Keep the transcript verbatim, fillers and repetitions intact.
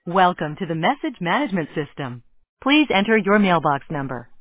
Welcome to the message management system. Please enter your mailbox number.